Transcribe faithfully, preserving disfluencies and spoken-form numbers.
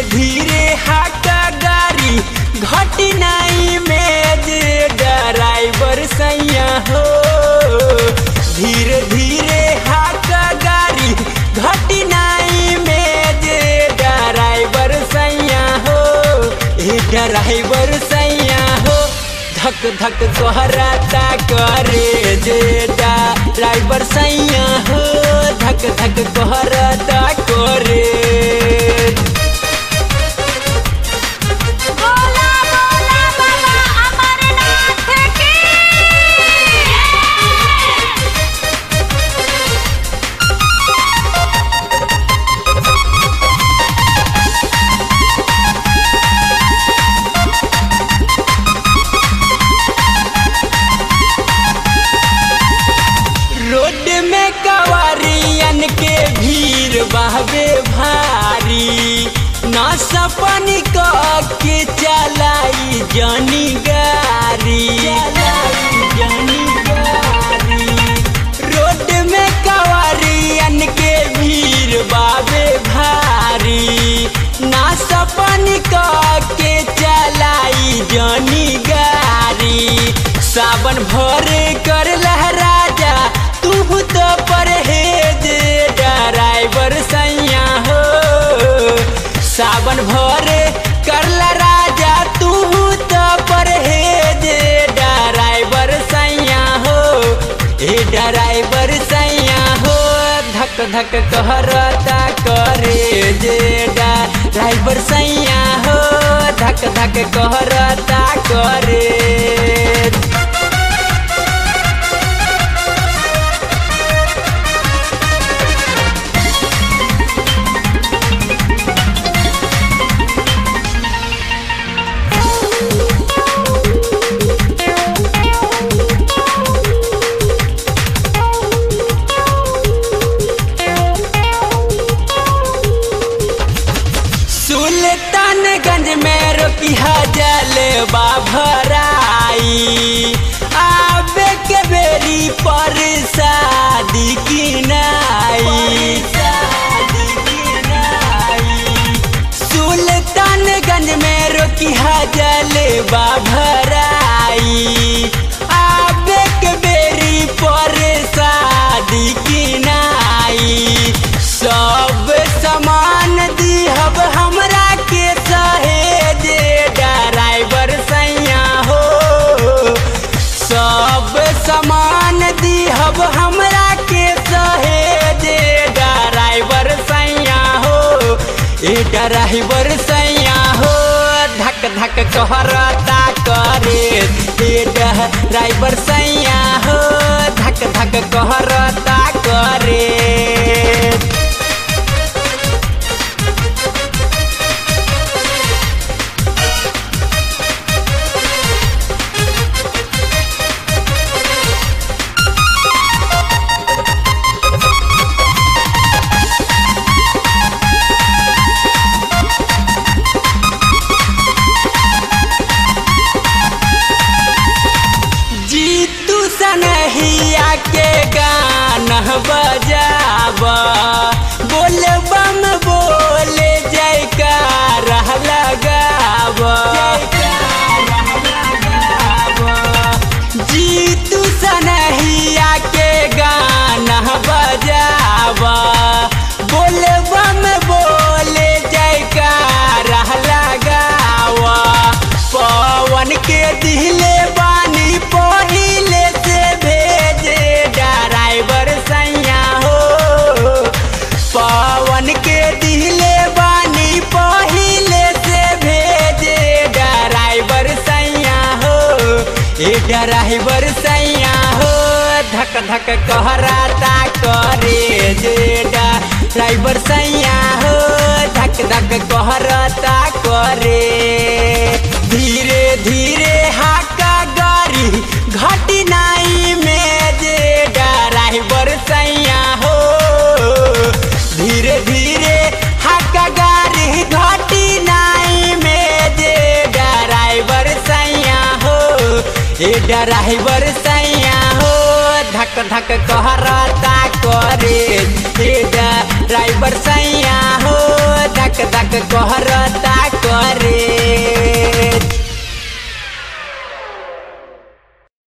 धीरे हाका गाड़ी घटी नहीं में जे ड्राइवर सैया हो। धीरे धीरे हाका गाड़ी घटी नहीं में जे ड्राइवर सैया हो। ए ड्राइवर सैया हो धक धक कोहराता करे जे ड्राइवर सैया हो। धक धक कोहराता करे। बोला बोला बाबा अमरनाथ की। रोड में कवारियन के भीड़ बहबे भारी। ना सपन के चलाई जानी गाड़ी चलाई जानी गाड़ी। रोड में कवारियन के भीड़ बहबे भारी। ना सपन के चलाई जानी गाड़ी। सावन भर कर लहराजा तू तो परहेज ड्राइवर सैया हो। सावन भर करला राजा तू तो परहेज ड्राइवर सैया हो। ए ड्राइवर सैया हो धक धक कहरता करे जे ड्राइवर सैया हो। धक धक कहरता करे। सुल्तानगंज में रोकिया जलवा भराई। आबे के बेरी पर शादी की नाई। सुल्तानगंज में रोकिया जलवा भराई। आबे के बेरी पर शादी की नाई। सब समान दिहब हमरा के सहेज ड्राइवर सैया हो। सब समान दिहब हमरा के सहेज ड्राइवर सैया हो। ए ड्राइवर सैया हो धक धक कहरता करे। ए ड्राइवर सैया हो धक धक कहरता करे। जीतू सनहिया के गाना बजावा। बोल बम बोले जयकारा लगावा। जीतू सनहिया के गाना बजावा। बोल बम बोले जयकारा लगावा। पवन के दिले बानी पहिले से भेजे ड्राइवर सैया हो। पवन के दिले बानी पहिले से भेजे ड्राइवर सैया हो। ए ड्राइवर सैया हो धक धक कहराता करे जे ड्राइवर सैया हो। धक धक कहराता करे। धीरे धीरे हाका गाड़ी घटी नहीं में जे ड्राइवर सैया हो। धीरे धीरे हाका गाड़ी घटी नहीं में जे ड्राइवर सैया हो। ए ड्राइवर सैया हो धक धक कहराता करे। ए ड्राइवर सैया हो धक धक कहरा